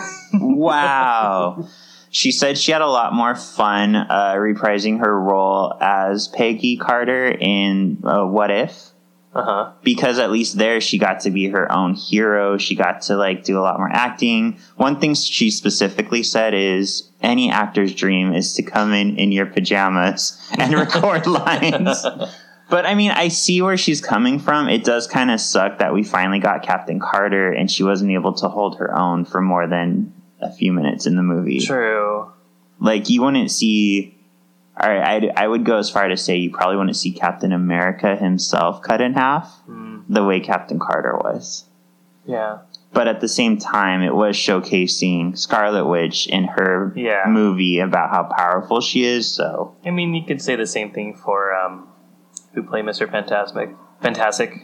Wow. She said she had a lot more fun uh, reprising her role as Peggy Carter in uh, What If? Uh-huh. Because at least there she got to be her own hero. She got to like do a lot more acting. One thing she specifically said is any actor's dream is to come in in your pajamas and record lines. But I mean, I see where she's coming from. It does kind of suck that we finally got Captain Carter and she wasn't able to hold her own for more than a few minutes in the movie. True. Like, you wouldn't see... All right, I, I would go as far to say you probably wouldn't see Captain America himself cut in half Mm. the way Captain Carter was. Yeah. But at the same time, it was showcasing Scarlet Witch in her Yeah. movie about how powerful she is. So I mean, you could say the same thing for um, who played Mister Fantastic. Fantastic.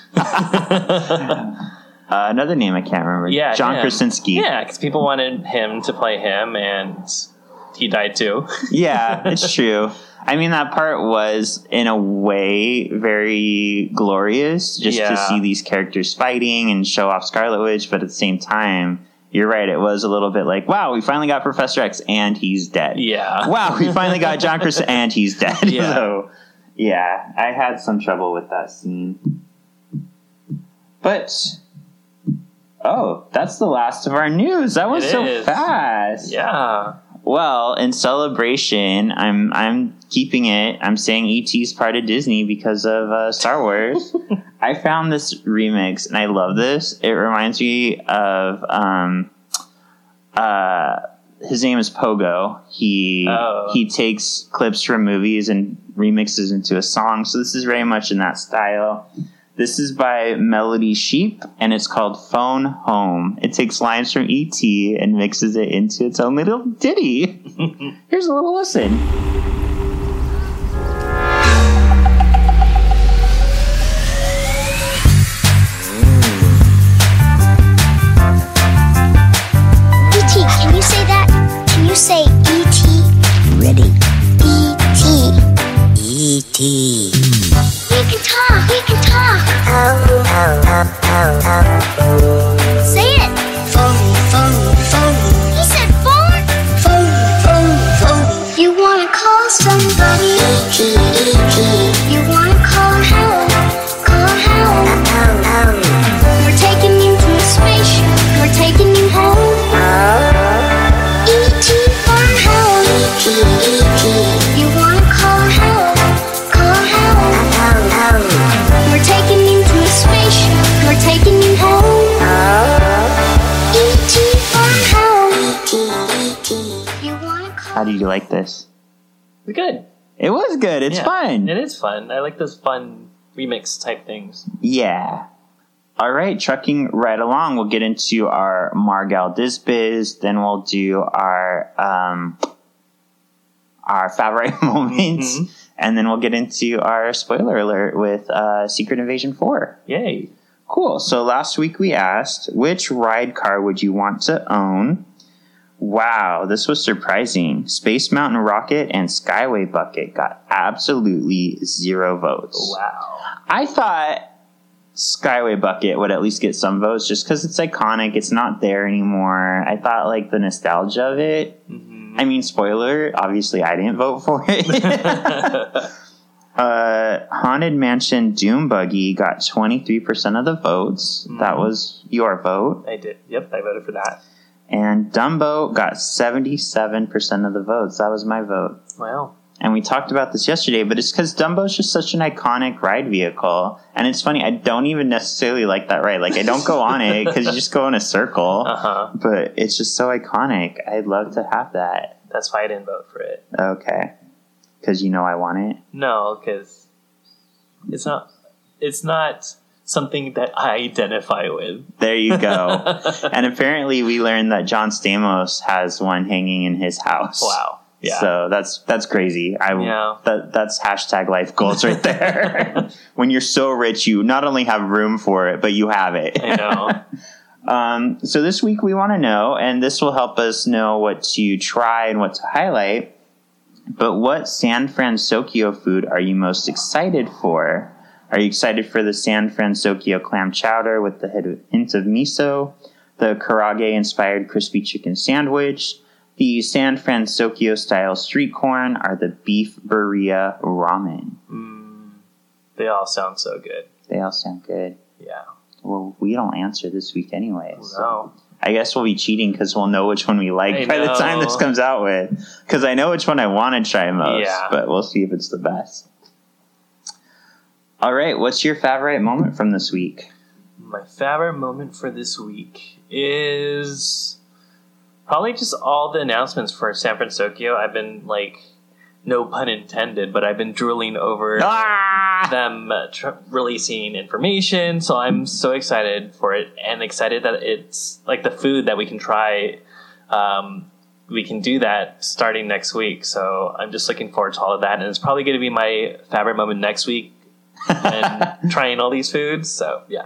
uh, another name I can't remember. Yeah, John him. Krasinski. Yeah, because people wanted him to play him, and he died too. Yeah, it's true. I mean, that part was, in a way, very glorious, just Yeah. to see these characters fighting and show off Scarlet Witch, but at the same time, you're right, it was a little bit like, wow, we finally got Professor X, and he's dead. Yeah. Wow, we finally got John Krasinski, and he's dead. Yeah. So, yeah, I had some trouble with that scene. But, oh, that's the last of our news. That was It so is. fast. Yeah. Well, in celebration, I'm I'm keeping it. I'm saying E T is part of Disney because of uh, Star Wars. I found this remix, and I love this. It reminds me of um, uh, his name is Pogo. He Oh. he takes clips from movies and remixes into a song. So this is very much in that style. This is by Melody Sheep, and it's called Phone Home. It takes lines from E T and mixes it into its own little ditty. Here's a little listen. E T, can you say that? Can you say E T? Ready. E T. E T We can talk, we can talk. Oh, oh, oh, oh, oh. Say it. Phone, phone, phone. He said phone. Phone, phone, phone. You wanna call somebody? E T, E T. You wanna call home? Call home. Oh, oh. We're taking you to a spaceship. We're taking you home. E T for home. E T, E T. You wanna call home? Call home. Oh, oh. We're taking you to a spaceship. We're taking you home. E T for home. E T, E T. You wanna call? How do you like this? It's good. It was good. It's Yeah, fun. It is fun. I like those fun remix type things. Yeah. All right, trucking right along. We'll get into our Margal Disbiz. Then we'll do our um, our favorite moments, Mhm. and then we'll get into our spoiler alert with uh, Secret Invasion four. Yay. Cool. So last week we asked, which ride car would you want to own? Wow, this was surprising. Space Mountain Rocket and Skyway Bucket got absolutely zero votes. Wow. I thought Skyway Bucket would at least get some votes just because it's iconic. It's not there anymore. I thought like the nostalgia of it. Mhm. I mean, spoiler, obviously I didn't vote for it. uh, Haunted Mansion Doom Buggy got twenty-three percent of the votes. That was your vote. I did. Yep, I voted for that. And Dumbo got seventy-seven percent of the votes. That was my vote. Wow. And we talked about this yesterday, but it's because Dumbo's just such an iconic ride vehicle. And it's funny, I don't even necessarily like that ride. Like, I don't go on it because you just go in a circle. Uh-huh. But it's just so iconic. I'd love to have that. That's why I didn't vote for it. Okay. Because you know I want it. No, because it's not. It's not something that I identify with. There you go. And apparently we learned that John Stamos has one hanging in his house. Wow. Yeah. So that's that's crazy. I Yeah. that that's hashtag life goals right there. When you're so rich, you not only have room for it, but you have it. I know. Um, so this week we want to know, and this will help us know what to try and what to highlight. But what San Francisco food are you most excited for? Are you excited for the San Francisco clam chowder with the hint of miso, the karage-inspired crispy chicken sandwich, the San Francisco style street corn, or the beef burrito ramen? Mm, they all sound so good. They all sound good. Yeah. Well, we don't answer this week anyway. So No. I guess we'll be cheating because we'll know which one we like I by the time know. this comes out with. Because I know which one I want to try most, Yeah. but we'll see if it's the best. All right, what's your favorite moment from this week? My favorite moment for this week is probably just all the announcements for San Francisco. I've been like, no pun intended, but I've been drooling over Ah! them uh, tr- releasing information. So I'm so excited for it, and excited that it's like the food that we can try. Um, we can do that starting next week. So I'm just looking forward to all of that, and it's probably going to be my favorite moment next week. And trying all these foods. So yeah.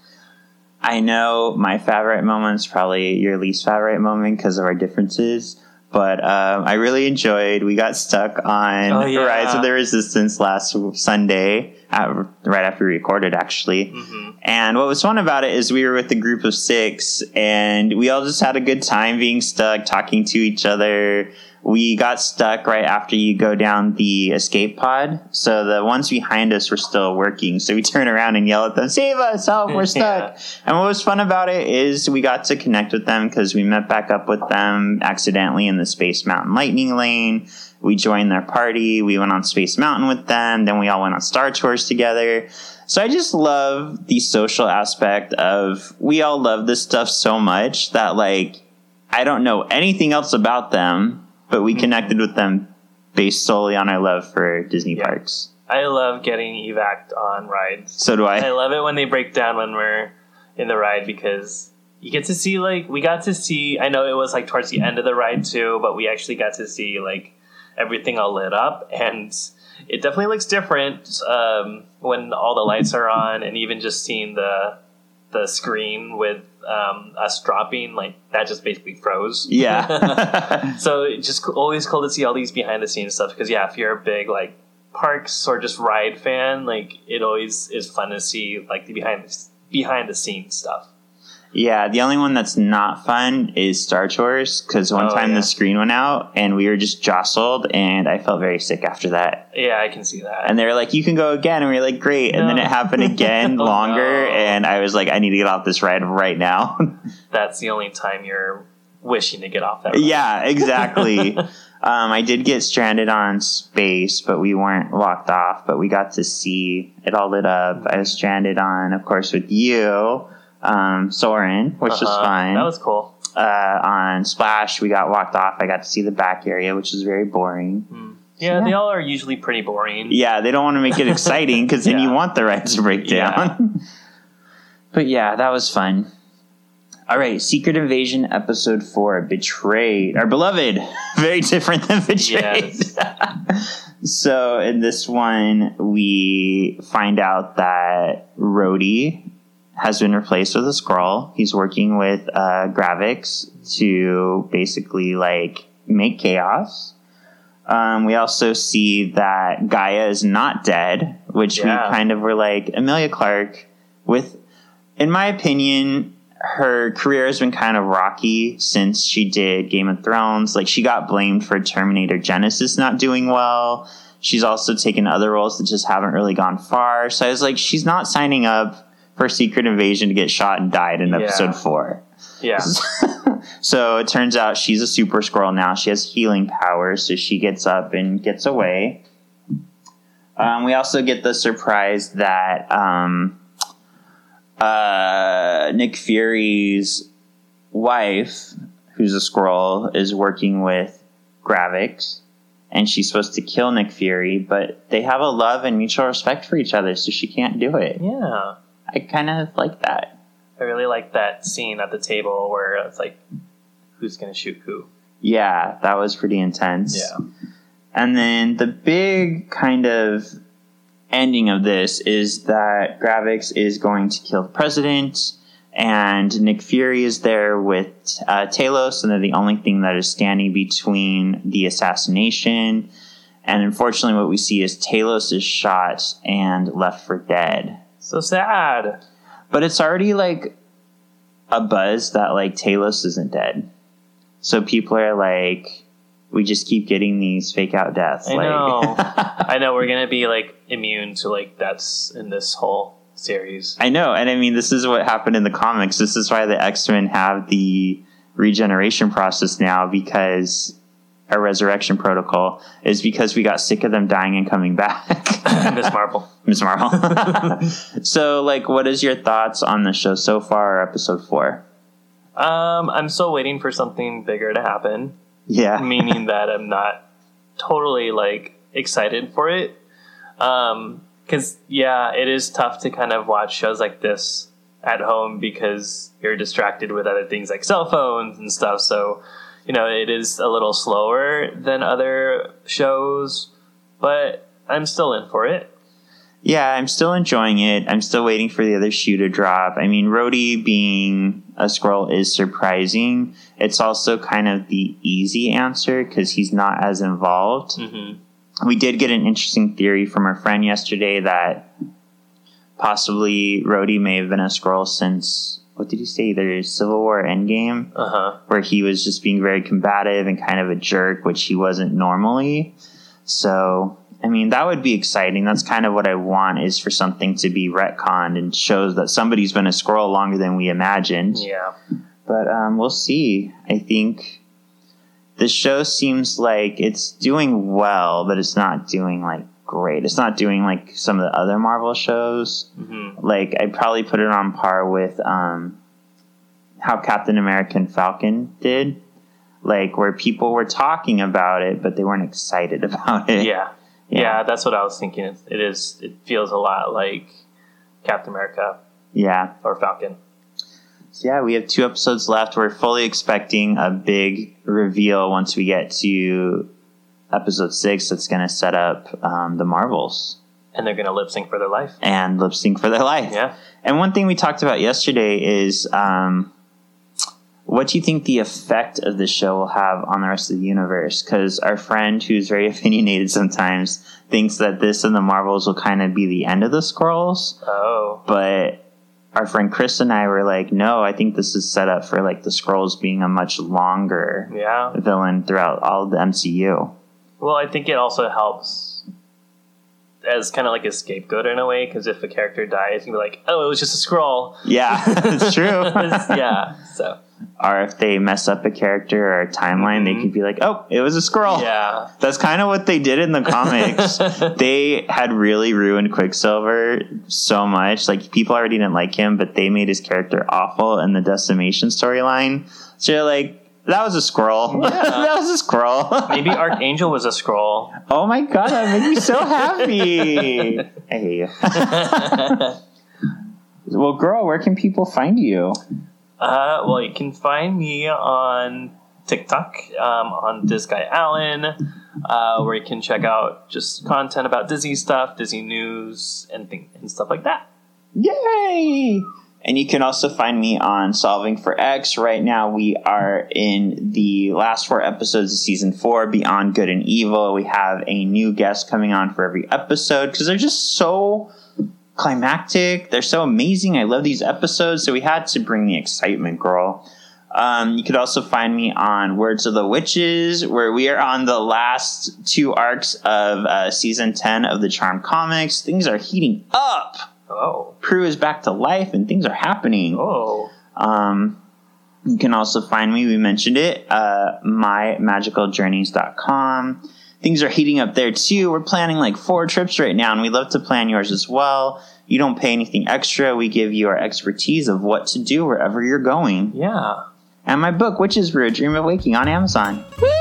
I know my favorite moment is probably your least favorite moment because of our differences. But um, I really enjoyed. We got stuck on Oh, yeah. Rise of the Resistance last Sunday, at, right after we recorded, actually. Mm-hmm. And what was fun about it is we were with a group of six, and we all just had a good time being stuck, talking to each other. We got stuck right after you go down the escape pod. So the ones behind us were still working. So we turn around and yell at them, save us, help, we're stuck. Yeah. And what was fun about it is we got to connect with them because we met back up with them accidentally in the Space Mountain Lightning Lane. We joined their party. We went on Space Mountain with them. Then we all went on Star Tours together. So I just love the social aspect of, we all love this stuff so much that, like, I don't know anything else about them, but we connected with them based solely on our love for Disney Yeah. parks. I love getting evac'd on rides. So do I. I love it when they break down when we're in the ride because you get to see, like, we got to see, I know it was, like, towards the end of the ride, too, but we actually got to see, like, everything all lit up, and it definitely looks different um, when all the lights are on, and even just seeing the the screen with um, us dropping, like, that just basically froze. Yeah. So it's just always cool to see all these behind the scenes stuff because, yeah, if you're a big, like, parks or just ride fan, like, it always is fun to see, like, the behind the, behind the scenes stuff. Yeah, the only one that's not fun is Star Tours, because one Oh, time yeah. the screen went out and we were just jostled, and I felt very sick after that. Yeah, I can see that. And they were like, you can go again, and we were like, great. And then No. it happened again Oh, longer, no. and I was like, I need to get off this ride right now. That's the only time you're wishing to get off that ride. Yeah, exactly. um, I did get stranded on Space, but we weren't walked off, but we got to see it all lit up. I was stranded on, of course, with you, um, Soren, which was Uh-huh. fun. That was cool. Uh, on Splash, we got walked off. I got to see the back area, which was very boring. Mm. Yeah, Yeah. they all are usually pretty boring. Yeah, they don't want to make it exciting because then Yeah. you want the ride to break down. But yeah, that was fun. All right, Secret Invasion Episode four, Betrayed. Our beloved. Very different than Betrayed. Yes. So in this one, we find out that Rhodey has been replaced with a Skrull. He's working with uh, Gravix to basically, like, make chaos. Um, we also see that Gaia is not dead, which Yeah. we kind of were like, Emilia Clarke, with, in my opinion, her career has been kind of rocky since she did Game of Thrones. Like, she got blamed for Terminator Genesis not doing well. She's also taken other roles that just haven't really gone far. So I was like, she's not signing up for Secret Invasion to get shot and died in Yeah. episode four. Yeah. So it turns out she's a super Skrull now. She has healing powers, so she gets up and gets away. Um, we also get the surprise that um, uh, Nick Fury's wife, who's a Skrull, is working with Gravix, and she's supposed to kill Nick Fury, but they have a love and mutual respect for each other, so she can't do it. Yeah. I kind of like that. I really like that scene at the table where it's like, who's going to shoot who? Yeah, that was pretty intense. Yeah. And then the big kind of ending of this is that Gravix is going to kill the president, and Nick Fury is there with uh, Talos, and they're the only thing that is standing between the assassination. And unfortunately, what we see is Talos is shot and left for dead. So sad. But it's already like a buzz that like Talos isn't dead. So people are like, we just keep getting these fake out deaths. I like, know. I know we're going to be like immune to like deaths in this whole series. I know. And I mean, this is what happened in the comics. This is why the X-Men have the regeneration process now, because our resurrection protocol is because we got sick of them dying and coming back. Miss Marvel. Miss Marvel. So, like, what is your thoughts on the show so far, episode four? Um, I'm still waiting for something bigger to happen, Yeah. meaning that I'm not totally like excited for it. Um, cause yeah, it is tough to kind of watch shows like this at home because you're distracted with other things like cell phones and stuff. So, you know, it is a little slower than other shows, but I'm still in for it. Yeah, I'm still enjoying it. I'm still waiting for the other shoe to drop. I mean, Rhodey being a Skrull is surprising. It's also kind of the easy answer because he's not as involved. Mm-hmm. we did get an interesting theory from our friend yesterday that possibly Rhodey may have been a Skrull since, what did he say, either Civil War or Endgame, Uh-huh. where he was just being very combative and kind of a jerk, which he wasn't normally. So, I mean, that would be exciting. That's kind of what I want, is for something to be retconned and shows that somebody's been a Skrull longer than we imagined. Yeah. But um, we'll see. I think the show seems like it's doing well, but it's not doing like great. It's not doing like some of the other Marvel shows. Mm-hmm. Like, I'd probably put it on par with um, how Captain America and Falcon did. Like, where people were talking about it, but they weren't excited about it. Yeah. Yeah. Yeah, that's what I was thinking. It, it is. It feels a lot like Captain America Yeah. or Falcon. So yeah, we have two episodes left. We're fully expecting a big reveal once we get to episode six. That's going to set up um, the Marvels And they're going to lip sync for their life. and lip sync for their life. Yeah. And one thing we talked about yesterday is um, what do you think the effect of this show will have on the rest of the universe? Because our friend, who's very opinionated sometimes, thinks that this and the Marvels will kind of be the end of the Skrulls. Oh. But our friend Chris and I were like, no, I think this is set up for like the Skrulls being a much longer Yeah. villain throughout all of the M C U. Well, I think it also helps as kind of like a scapegoat in a way, because if a character dies, you can be like, oh, it was just a Skrull. Yeah, it's true. Yeah, so. Or if they mess up a character or a timeline, they Mhm. could be like, oh, it was a Skrull. Yeah. That's kind of what they did in the comics. They had really ruined Quicksilver so much. Like, people already didn't like him, but they made his character awful in the Decimation storyline. So you're like, that was a Skrull. Yeah. That was a Skrull. Maybe Archangel was a Skrull. Oh my god, that made me so happy. I hate you. Well, girl, where can people find you? Uh, well, you can find me on TikTok, um, on This Guy Allen, uh, where you can check out just content about Disney stuff, Disney news, and thing, and stuff like that. Yay! And you can also find me on Solving for X. Right now, we are in the last four episodes of season four, Beyond Good and Evil. We have a new guest coming on for every episode because they're just so climactic. They're so amazing. I love these episodes, so we had to bring the excitement, girl. Um, you could also find me on Words of the Witches, where we are on the last two arcs of uh, season ten of the Charm comics. Things are heating up. Oh. Prue is back to life, and things are happening. Oh. Um, you can also find me, we mentioned it, uh, my magical journeys dot com. Things are heating up there too. We're planning like four trips right now, and we'd love to plan yours as well. You don't pay anything extra. We give you our expertise of what to do wherever you're going. Yeah. And my book, Witch's Brew, Dream of Waking, on Amazon.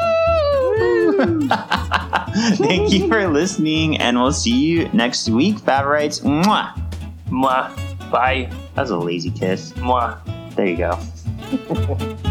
Thank you for listening, and we'll see you next week, Favorites. Mwah! Mwah. Bye. That was a lazy kiss. Mwah. There you go.